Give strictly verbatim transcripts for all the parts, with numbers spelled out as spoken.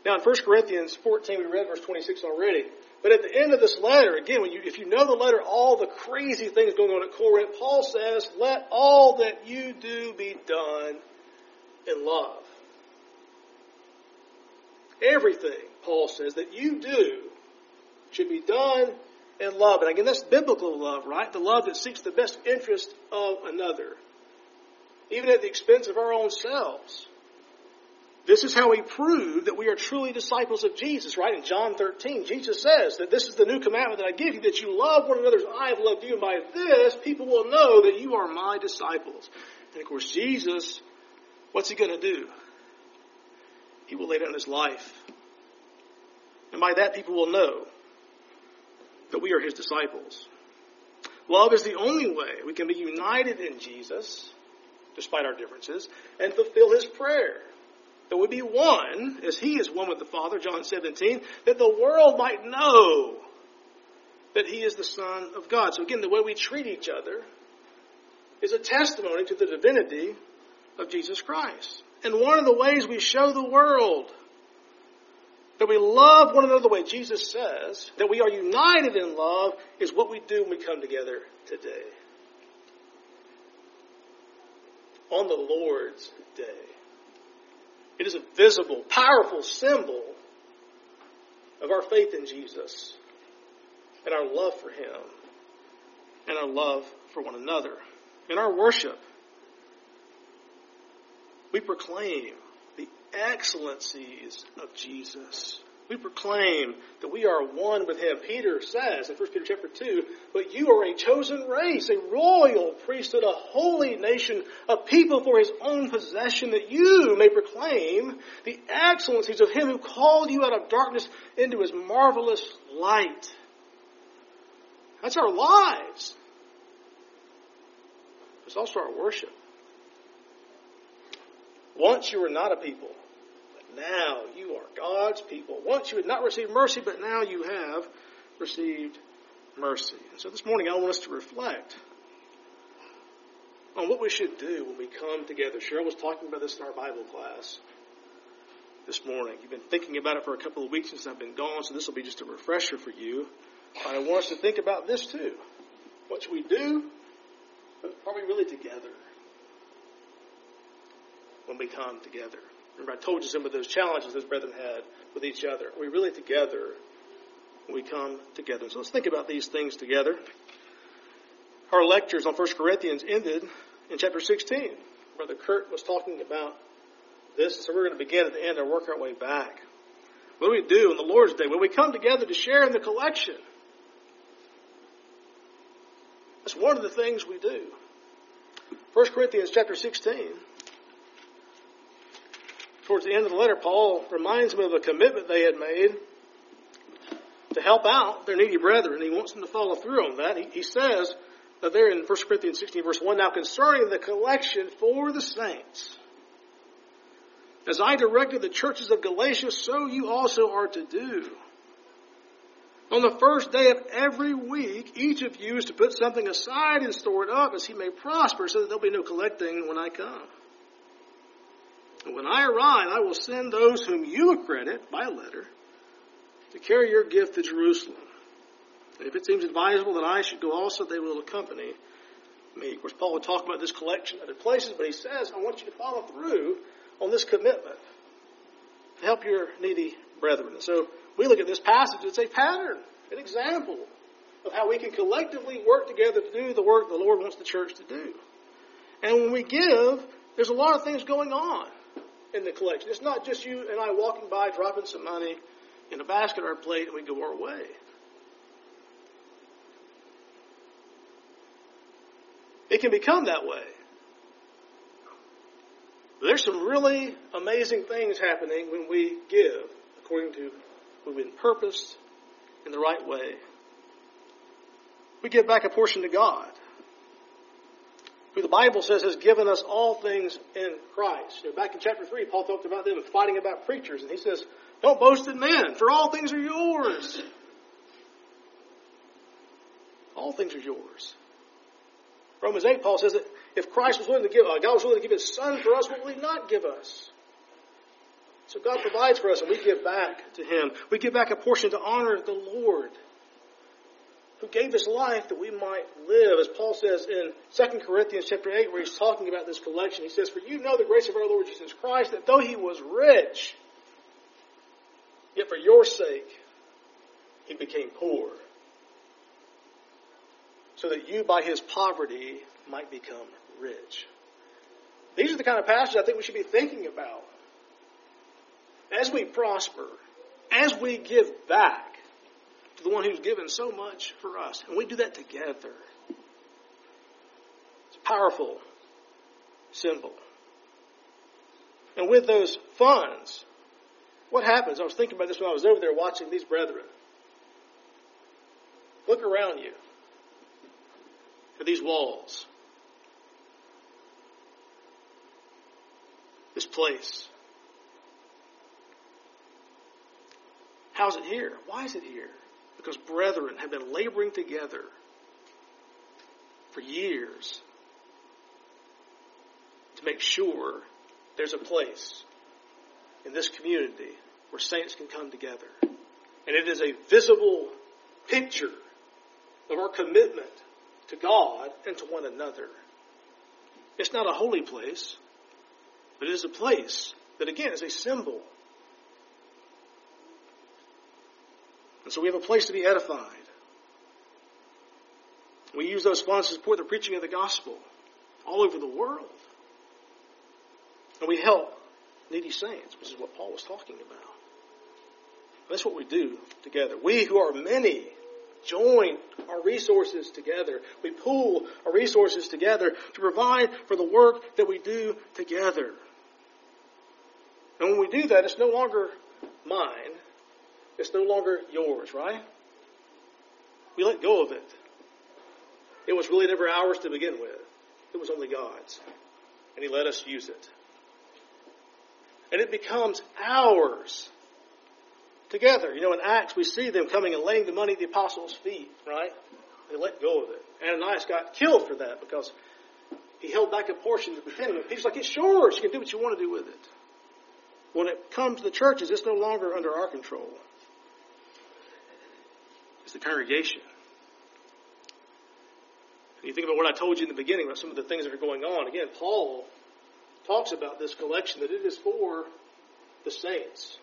Now in First Corinthians fourteen, we read verse twenty-six already. But at the end of this letter, again, when you, if you know the letter, all the crazy things going on at Corinth, Paul says, let all that you do be done in love. Everything, Paul says, that you do should be done in love. And again, that's biblical love, right? The love that seeks the best interest of another, even at the expense of our own selves. This is how we prove that we are truly disciples of Jesus, right? In John thirteen, Jesus says that this is the new commandment that I give you, that you love one another as I have loved you. And by this, people will know that you are my disciples. And of course, Jesus, what's he going to do? He will lay down his life. And by that, people will know that we are his disciples. Love is the only way we can be united in Jesus, despite our differences, and fulfill his prayer. That we be one, as he is one with the Father, John seventeen, that the world might know that he is the Son of God. So again, the way we treat each other is a testimony to the divinity of Jesus Christ. And one of the ways we show the world that we love one another the way Jesus says, that we are united in love, is what we do when we come together today. On the Lord's Day. It is a visible, powerful symbol of our faith in Jesus and our love for him and our love for one another. In our worship, we proclaim the excellencies of Jesus. We proclaim that we are one with him. Peter says in First Peter chapter two, but you are a chosen race, a royal priesthood, a holy nation, a people for his own possession, that you may proclaim the excellencies of him who called you out of darkness into his marvelous light. That's our lives. It's also our worship. Once you were not a people, but now you are God's people. Once you had not received mercy, but now you have received mercy. And so this morning I want us to reflect on what we should do when we come together. Cheryl was talking about this in our Bible class this morning. You've been thinking about it for a couple of weeks since I've been gone, so this will be just a refresher for you. But I want us to think about this too. What should we do? Are we really together when we come together? Remember, I told you some of those challenges those brethren had with each other. Are we really together when we come together? So let's think about these things together. Our lectures on First Corinthians ended in chapter sixteen. Brother Kurt was talking about this, so we're going to begin at the end and work our way back. What do we do on the Lord's Day? When we come together to share in the collection. That's one of the things we do. First Corinthians chapter sixteen. Towards the end of the letter, Paul reminds them of a commitment they had made to help out their needy brethren. He wants them to follow through on that. He, he says that there in First Corinthians sixteen, verse one, now concerning the collection for the saints, as I directed the churches of Galatia, so you also are to do. On the first day of every week, each of you is to put something aside and store it up as he may prosper, so that there'll be no collecting when I come. And when I arrive, I will send those whom you accredit by letter to carry your gift to Jerusalem. And if it seems advisable that I should go also, they will accompany me. Of course, Paul would talk about this collection at other places, but he says, I want you to follow through on this commitment to help your needy brethren. And so we look at this passage, it's a pattern, an example of how we can collectively work together to do the work the Lord wants the church to do. And when we give, there's a lot of things going on in the collection. It's not just you and I walking by, dropping some money in a basket or a plate, and we go our way. It can become that way. But there's some really amazing things happening when we give according to what we've been purposed in the right way. We give back a portion to God, who the Bible says has given us all things in Christ. You know, back in chapter three, Paul talked about them fighting about preachers, and he says, don't boast in men, for all things are yours. All things are yours. Romans eight, Paul says that if Christ was willing to give, uh, God was willing to give his Son for us, what will he not give us? So God provides for us, and we give back to Him. We give back a portion to honor the Lord, who gave His life that we might live. As Paul says in Second Corinthians chapter eight, where he's talking about this collection, he says, "For you know the grace of our Lord Jesus Christ, that though He was rich, yet for your sake He became poor, so that you by His poverty might become rich." These are the kind of passages I think we should be thinking about as we prosper, as we give back to the one who's given so much for us. And we do that together. It's a powerful symbol. And with those funds, what happens? I was thinking about this when I was over there watching these brethren. Look around you at these walls. This place. How's it here? Why is it here? Because brethren have been laboring together for years to make sure there's a place in this community where saints can come together. And it is a visible picture of our commitment to God and to one another. It's not a holy place, but it is a place that, again, is a symbol. And so we have a place to be edified. We use those funds to support the preaching of the gospel all over the world. And we help needy saints, which is what Paul was talking about. That's what we do together. We who are many join our resources together. We pool our resources together to provide for the work that we do together. And when we do that, it's no longer mine. It's no longer yours, right? We let go of it. It was really never ours to begin with. It was only God's. And He let us use it. And it becomes ours together. You know, in Acts, we see them coming and laying the money at the apostles' feet, right? They let go of it. Ananias got killed for that because he held back a portion to pretend. He's like, it's yours. You can do what you want to do with it. When it comes to the churches, it's no longer under our control. It's the congregation. And you think about what I told you in the beginning about some of the things that are going on. Again, Paul talks about this collection, that it is for the saints.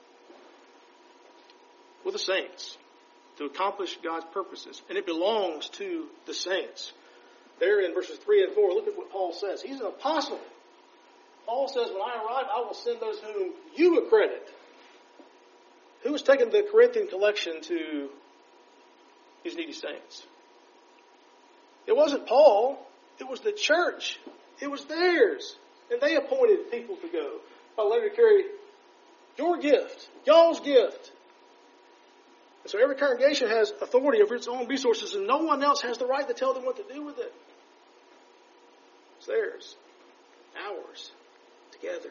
For the saints. To accomplish God's purposes. And it belongs to the saints. There in verses three and four, look at what Paul says. He's an apostle. Paul says, when I arrive, I will send those whom you accredit. Who has taken the Corinthian collection to these needy saints? It wasn't Paul. It was the church. It was theirs. And they appointed people to go. By letter to carry your gift, y'all's gift. And so every congregation has authority over its own resources, and no one else has the right to tell them what to do with it. It's theirs. Ours. Together.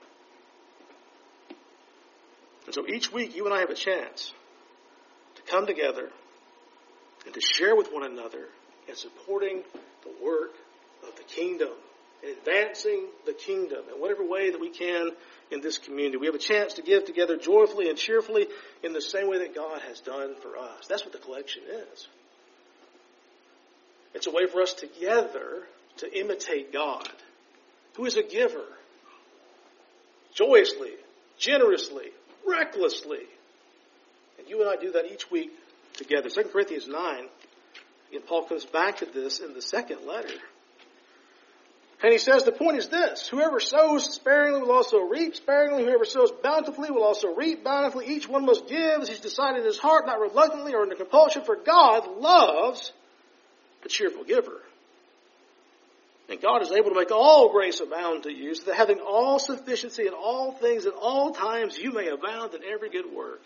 And so each week you and I have a chance to come together and to share with one another in supporting the work of the kingdom and advancing the kingdom in whatever way that we can in this community. We have a chance to give together joyfully and cheerfully in the same way that God has done for us. That's what the collection is. It's a way for us together to imitate God, who is a giver, joyously, generously, recklessly. And you and I do that each week together. Second Corinthians nine, and Paul comes back to this in the second letter. And he says the point is this: whoever sows sparingly will also reap sparingly. Whoever sows bountifully will also reap bountifully. Each one must give as he's decided in his heart, not reluctantly or under compulsion, for God loves the cheerful giver. And God is able to make all grace abound to you, so that having all sufficiency in all things at all times, you may abound in every good work.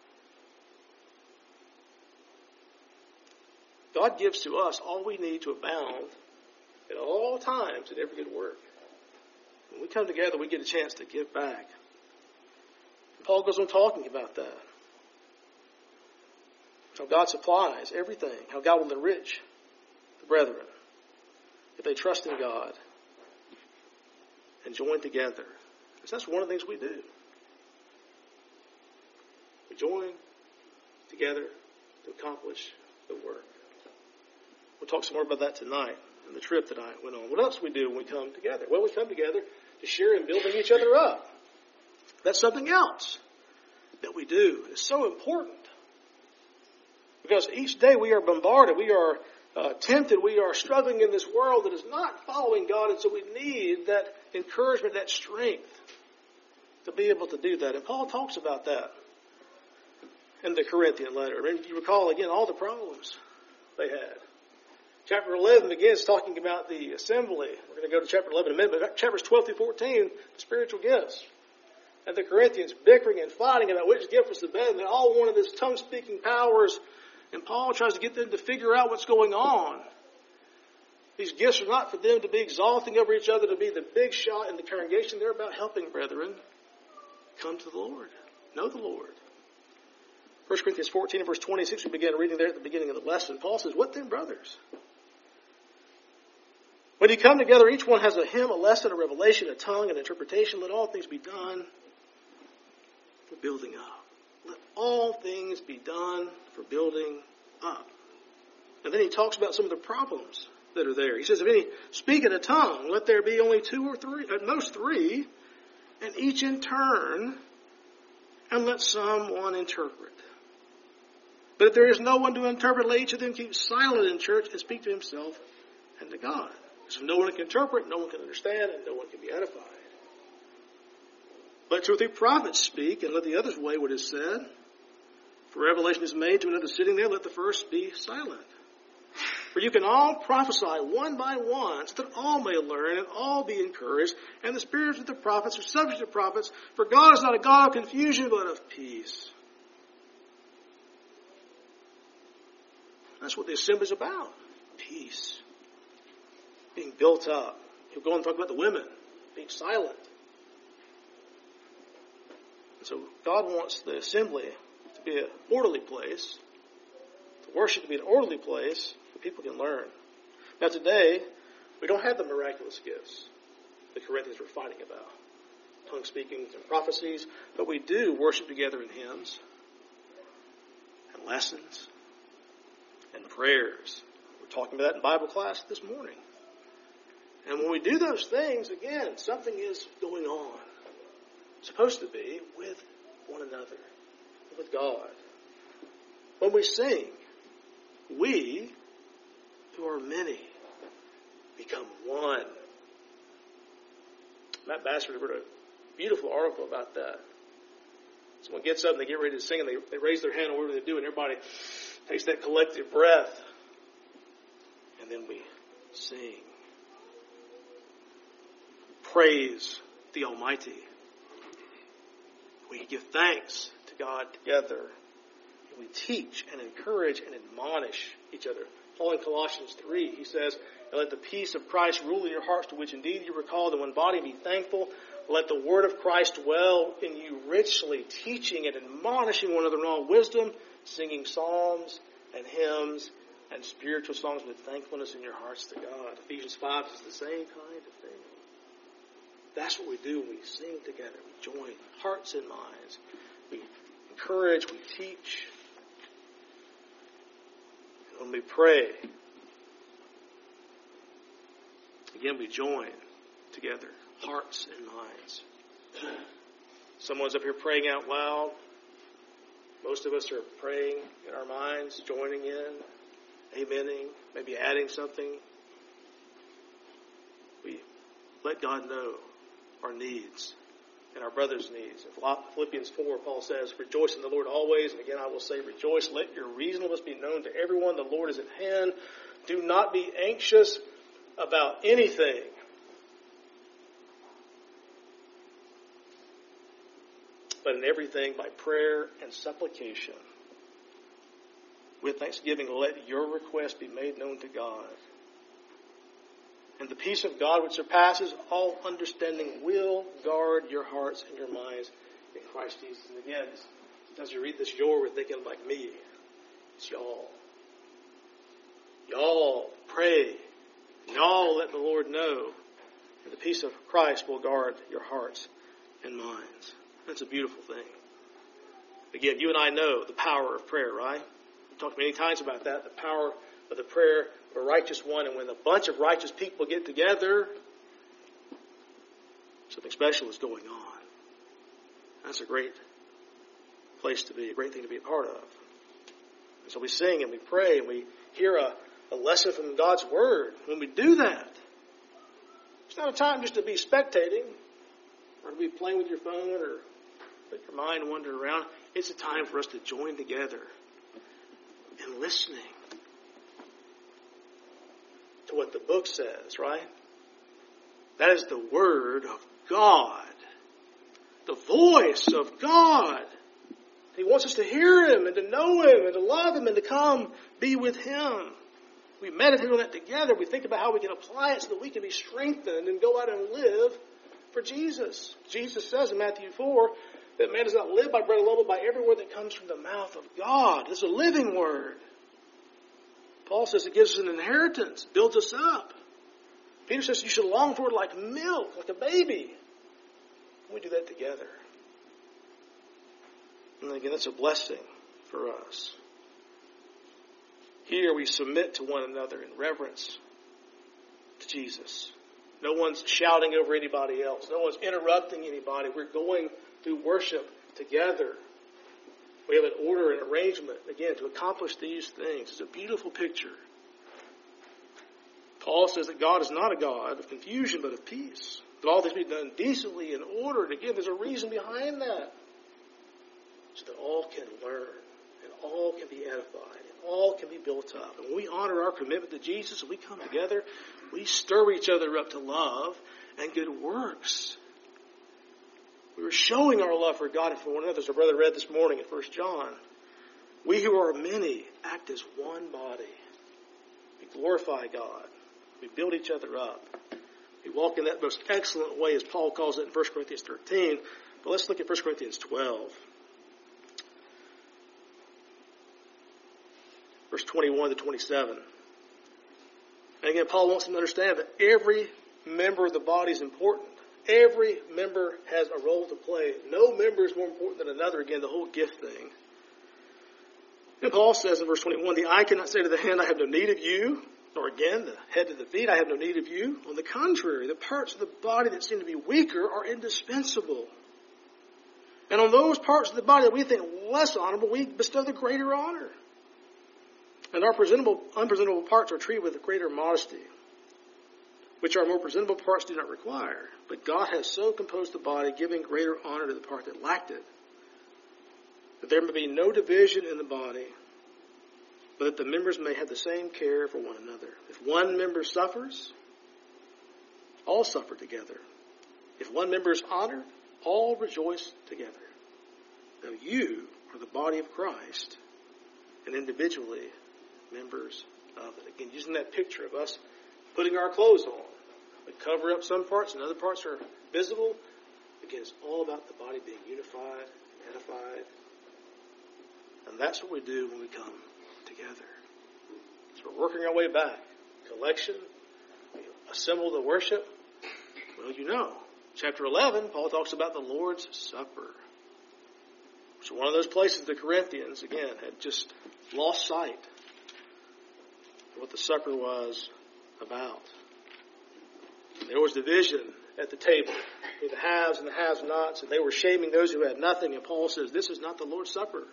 God gives to us all we need to abound at all times in every good work. When we come together, we get a chance to give back. And Paul goes on talking about that. How God supplies everything. How God will enrich the brethren if they trust in God and join together. Because that's one of the things we do. We join together to accomplish the work. We'll talk some more about that tonight and the trip that I went on. What else do we do when we come together? Well, we come together to share in building each other up. That's something else that we do. It's so important. Because each day we are bombarded, we are uh, tempted, we are struggling in this world that is not following God, and so we need that encouragement, that strength to be able to do that. And Paul talks about that in the Corinthian letter. I mean, you recall again all the problems they had. Chapter eleven begins talking about the assembly. We're going to go to chapter eleven in a minute, but chapters twelve through fourteen, the spiritual gifts. And the Corinthians bickering and fighting about which gift was the better. They all wanted this tongue-speaking powers. And Paul tries to get them to figure out what's going on. These gifts are not for them to be exalting over each other, to be the big shot in the congregation. They're about helping brethren come to the Lord, know the Lord. First Corinthians fourteen and verse twenty-six, we began reading there at the beginning of the lesson. Paul says, what then, brothers? When you come together, each one has a hymn, a lesson, a revelation, a tongue, an interpretation. Let all things be done for building up. Let all things be done for building up. And then he talks about some of the problems that are there. He says, if any speak in a tongue, let there be only two or three, at most three, and each in turn, and let someone interpret. But if there is no one to interpret, let each of them keep silent in church and speak to himself and to God. Because if no one can interpret, no one can understand, and no one can be edified. Let two or three prophets speak, and let the others weigh what is said. For revelation is made to another sitting there, let the first be silent. For you can all prophesy one by one, so that all may learn and all be encouraged. And the spirits of the prophets are subject to prophets. For God is not a God of confusion, but of peace. That's what the assembly is about. Peace. Being built up. He'll go on and talk about the women being silent. And so God wants the assembly to be an orderly place, to worship to be an orderly place where people can learn. Now today, we don't have the miraculous gifts the Corinthians were fighting about. Tongue speaking and prophecies, but we do worship together in hymns and lessons and prayers. We're talking about that in Bible class this morning. And when we do those things, again, something is going on. Supposed to be with one another, with God. When we sing, we, who are many, become one. Matt Bassford wrote a beautiful article about that. Someone gets up and they get ready to sing and they, they raise their hand or whatever they do and everybody takes that collective breath. And then we sing. Praise the Almighty. We give thanks to God together. We teach and encourage and admonish each other. Paul in Colossians three, he says, and let the peace of Christ rule in your hearts, to which indeed you were called in one body. Be thankful. Let the word of Christ dwell in you richly, teaching and admonishing one another in all wisdom, singing psalms and hymns and spiritual songs with thankfulness in your hearts to God. Ephesians five is the same kind of thing. That's what we do when we sing together. We join hearts and minds. We encourage, we teach. And when we pray, again, we join together, hearts and minds. Someone's up here praying out loud. Most of us are praying in our minds, joining in, amening, maybe adding something. We let God know our needs and our brother's needs. In Philippians four, Paul says, rejoice in the Lord always. And again, I will say, rejoice. Let your reasonableness be known to everyone. The Lord is at hand. Do not be anxious about anything. But in everything, by prayer and supplication, with thanksgiving, let your request be made known to God. And the peace of God, which surpasses all understanding, will guard your hearts and your minds in Christ Jesus. And again, as you read this, your, we're thinking like me. It's y'all. Y'all pray. Y'all let the Lord know. And the peace of Christ will guard your hearts and minds. That's a beautiful thing. Again, you and I know the power of prayer, right? We've talked many times about that, the power of the prayer of a righteous one. And when a bunch of righteous people get together, something special is going on. That's a great place to be, a great thing to be a part of. And so we sing and we pray and we hear a, a lesson from God's Word. When we do that, it's not a time just to be spectating or to be playing with your phone or let your mind wander around. It's a time for us to join together in listening to what the book says, right? That is the Word of God. The voice of God. He wants us to hear Him and to know Him and to love Him and to come be with Him. We meditate on that together. We think about how we can apply it so that we can be strengthened and go out and live for Jesus. Jesus says in Matthew four that man does not live by bread alone, but by every word that comes from the mouth of God. It's a living word. Paul says it gives us an inheritance, builds us up. Peter says you should long for it like milk, like a baby. We do that together. And again, that's a blessing for us. Here we submit to one another in reverence to Jesus. No one's shouting over anybody else. No one's interrupting anybody. We're going through worship together. We have an order and arrangement, again, to accomplish these things. It's a beautiful picture. Paul says that God is not a God of confusion, but of peace. That all things be done decently in order. And again, there's a reason behind that. So that all can learn, and all can be edified, and all can be built up. And when we honor our commitment to Jesus and we come together, we stir each other up to love and good works. We were showing our love for God and for one another, as our brother read this morning in First John. We who are many act as one body. We glorify God. We build each other up. We walk in that most excellent way, as Paul calls it in First Corinthians thirteen. But let's look at First Corinthians twelve. Verse twenty-one to twenty-seven. And again, Paul wants them to understand that every member of the body is important. Every member has a role to play. No member is more important than another. Again, the whole gift thing. And Paul says in verse twenty-one, the eye cannot say to the hand, I have no need of you. Or again, the head to the feet, I have no need of you. On the contrary, the parts of the body that seem to be weaker are indispensable. And on those parts of the body that we think less honorable, we bestow the greater honor. And our presentable, unpresentable parts are treated with greater modesty, which our more presentable parts do not require. But God has so composed the body, giving greater honor to the part that lacked it, that there may be no division in the body, but that the members may have the same care for one another. If one member suffers, all suffer together. If one member is honored, all rejoice together. Now you are the body of Christ, and individually members of it. Again, using that picture of us putting our clothes on. We cover up some parts and other parts are visible. Again, it's all about the body being unified, edified. And that's what we do when we come together. So we're working our way back. Collection. We assemble to worship. Well, you know, chapter eleven, Paul talks about the Lord's Supper. So one of those places the Corinthians, again, had just lost sight of what the supper was about. There was division at the table, the haves and the have-nots, and they were shaming those who had nothing. And Paul says, this is not the Lord's Supper.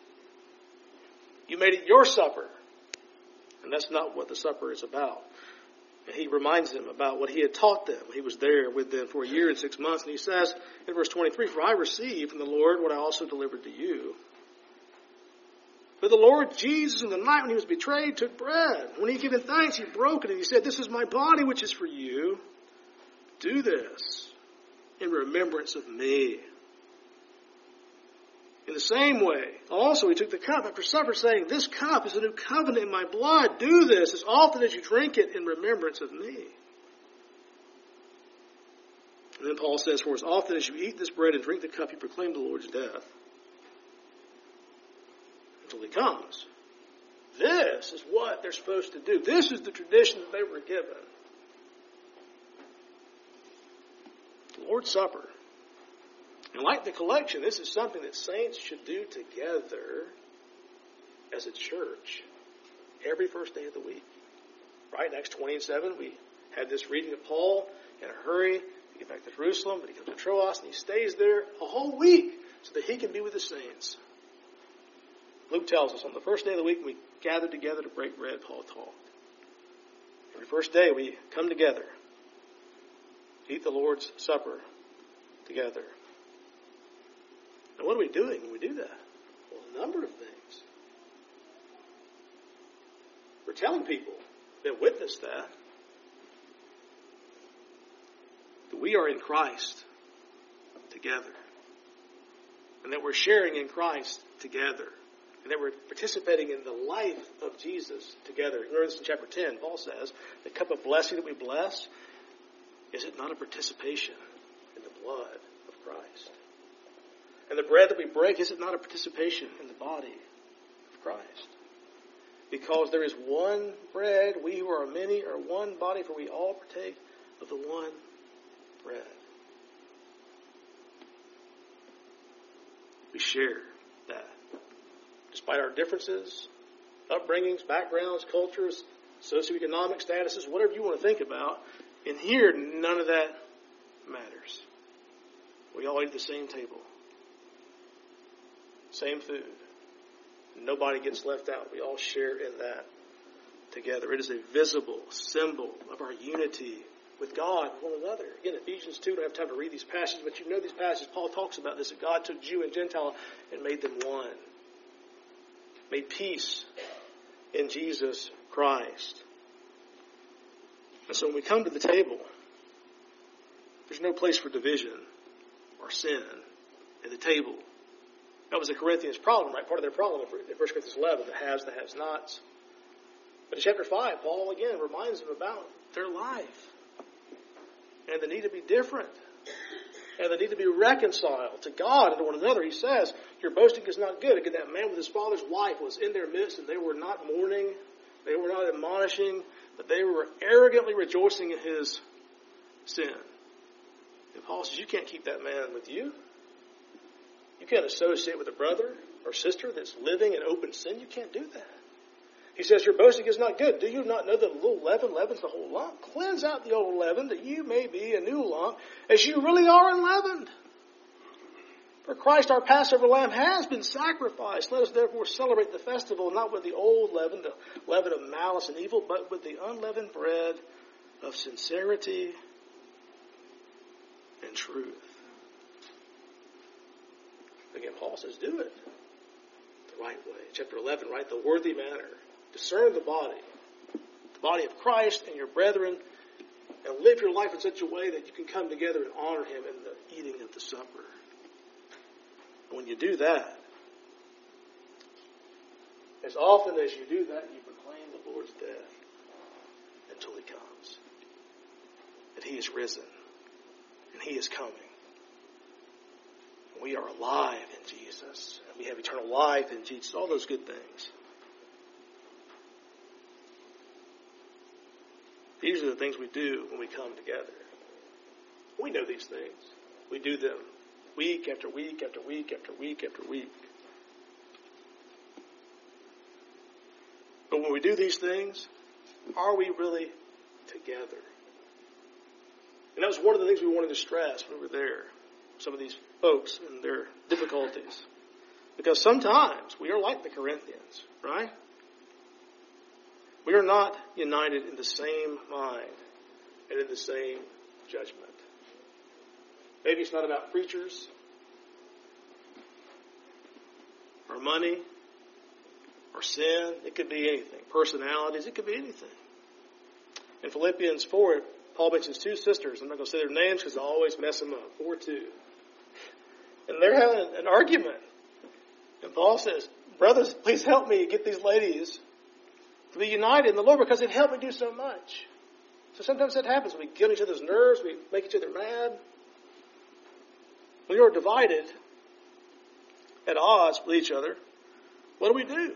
You made it your supper. And that's not what the supper is about. And he reminds them about what he had taught them. He was there with them for a year and six months. And he says in verse twenty-three, for I received from the Lord what I also delivered to you. But the Lord Jesus, in the night when he was betrayed, took bread. When he had given thanks, he broke it, and he said, this is my body which is for you. Do this in remembrance of me. In the same way, also he took the cup after supper, saying, this cup is the new covenant in my blood. Do this as often as you drink it in remembrance of me. And then Paul says, for as often as you eat this bread and drink the cup, you proclaim the Lord's death until he comes. This is what they're supposed to do. This is the tradition that they were given. The Lord's Supper. And like the collection, this is something that saints should do together as a church every first day of the week. Right? In Acts twenty and seven, we had this reading of Paul in a hurry to get back to Jerusalem, but he comes to Troas and he stays there a whole week so that he can be with the saints. Luke tells us on the first day of the week we gathered together to break bread, Paul talked. Every first day we come together to eat the Lord's Supper together. Now what are we doing when we do that? Well, a number of things. We're telling people that witness that that we are in Christ together. And that we're sharing in Christ together. And that we're participating in the life of Jesus together. Remember this in chapter ten, Paul says, the cup of blessing that we bless, is it not a participation in the blood of Christ? And the bread that we break, is it not a participation in the body of Christ? Because there is one bread, we who are many are one body, for we all partake of the one bread. We share that. Despite our differences, upbringings, backgrounds, cultures, socioeconomic statuses, whatever you want to think about, in here, none of that matters. We all eat at the same table. Same food. Nobody gets left out. We all share in that together. It is a visible symbol of our unity with God and one another. Again, Ephesians two, I don't have time to read these passages, but you know these passages. Paul talks about this, that God took Jew and Gentile and made them one. Made peace in Jesus Christ. And so when we come to the table, there's no place for division or sin at the table. That was the Corinthians' problem, right? Part of their problem in First Corinthians eleven, the haves, the has-nots. But in chapter five, Paul again reminds them about their life. And the need to be different. And the need to be reconciled to God and to one another. He says, your boasting is not good. Again, that man with his father's wife was in their midst, and they were not mourning. They were not admonishing. But they were arrogantly rejoicing in his sin. And Paul says, you can't keep that man with you. You can't associate with a brother or sister that's living in open sin. You can't do that. He says, your boasting is not good. Do you not know that a little leaven leavens the whole lump? Cleanse out the old leaven, that you may be a new lump, as you really are unleavened. For Christ, our Passover lamb, has been sacrificed. Let us therefore celebrate the festival, not with the old leaven, the leaven of malice and evil, but with the unleavened bread of sincerity and truth. Again, Paul says, do it the right way. Chapter eleven, right? The worthy manner. Discern the body, the body of Christ and your brethren, and live your life in such a way that you can come together and honor him in the eating of the supper. And when you do that, as often as you do that, you proclaim the Lord's death until he comes. That he is risen and he is coming. We are alive in Jesus. And we have eternal life in Jesus. All those good things. These are the things we do when we come together. We know these things. We do them week after week after week after week after week. But when we do these things, are we really together? And that was one of the things we wanted to stress when we were there. Some of these folks and their difficulties. Because sometimes we are like the Corinthians, right? We are not united in the same mind and in the same judgment. Maybe it's not about preachers or money or sin. It could be anything. Personalities. It could be anything. In Philippians four, Paul mentions two sisters. I'm not going to say their names because I always mess them up. four two. And they're having an argument. And Paul says, brothers, please help me get these ladies to be united in the Lord because it helped me do so much. So sometimes that happens. We get on each other's nerves. We make each other mad. When you're divided, at odds with each other, what do we do?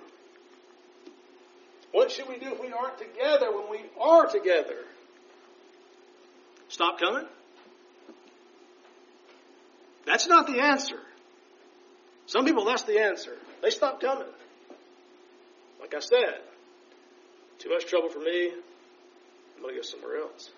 What should we do if we aren't together when we are together? Stop coming? That's not the answer. Some people, that's the answer. They stop coming. Like I said, too much trouble for me, I'm going to go somewhere else.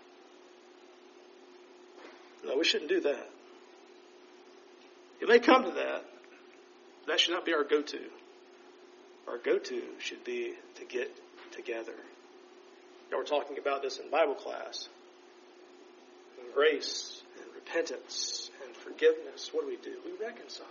No, we shouldn't do that. It may come to that, but that should not be our go-to. Our go-to should be to get together. Now we're talking about this in Bible class. And grace and repentance and forgiveness. What do we do? We reconcile.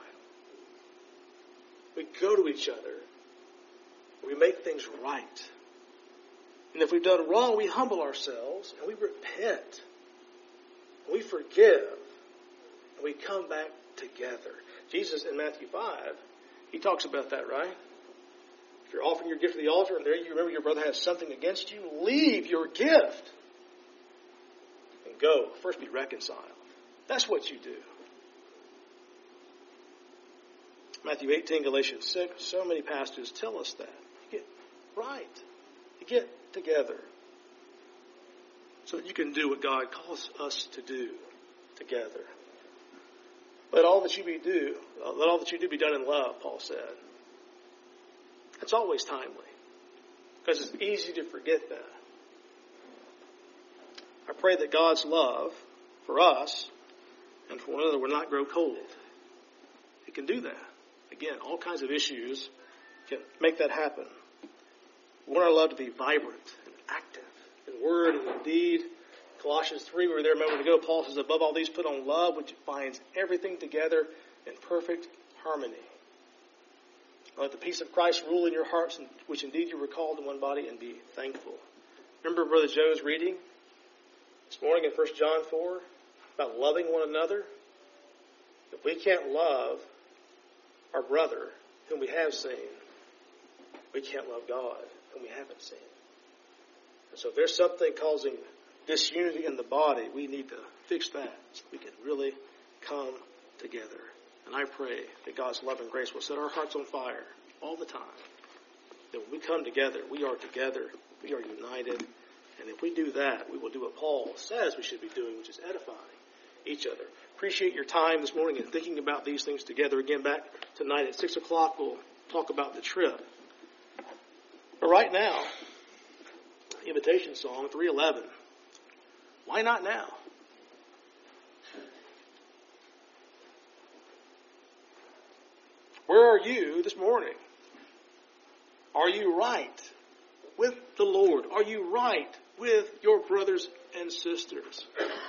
We go to each other. We make things right. And if we've done wrong, we humble ourselves and we repent. And we forgive. And we come back together. Jesus in Matthew five, he talks about that, right? If you're offering your gift to the altar and there you remember your brother has something against you, leave your gift and go. First be reconciled. That's what you do. Matthew eighteen, Galatians six, so many pastors tell us that. You get right. You get together so that you can do what God calls us to do together. Let all that you be do, let all that you do be done in love, Paul said. That's always timely because it's easy to forget that. I pray that God's love for us and for one another will not grow cold. It can do that. Again, all kinds of issues can make that happen. We want our love to be vibrant and active in word and in deed. Colossians three, we were there a moment ago, Paul says, above all these put on love, which binds everything together in perfect harmony. Let the peace of Christ rule in your hearts, which indeed you were called in one body, and be thankful. Remember Brother Joe's reading this morning in First John four about loving one another? If we can't love our brother whom we have seen, we can't love God whom we haven't seen. And so if there's something causing disunity in the body, we need to fix that so we can really come together. And I pray that God's love and grace will set our hearts on fire all the time. That when we come together, we are together, we are united. And if we do that, we will do what Paul says we should be doing, which is edifying each other. Appreciate your time this morning in thinking about these things together. Again, back tonight at six o'clock, we'll talk about the trip. But right now, invitation song, three eleven. Why not now? Where are you this morning? Are you right with the Lord? Are you right with your brothers and sisters?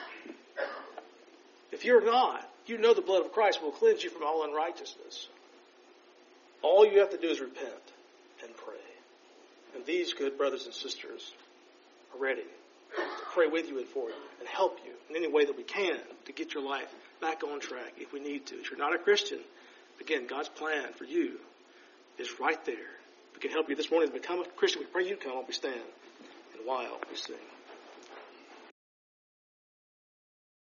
If you're not, you know the blood of Christ will cleanse you from all unrighteousness. All you have to do is repent and pray. And these good brothers and sisters are ready to pray with you and for you and help you in any way that we can to get your life back on track if we need to. If you're not a Christian, again, God's plan for you is right there. We can help you this morning to become a Christian. We pray you come while we stand and while we sing.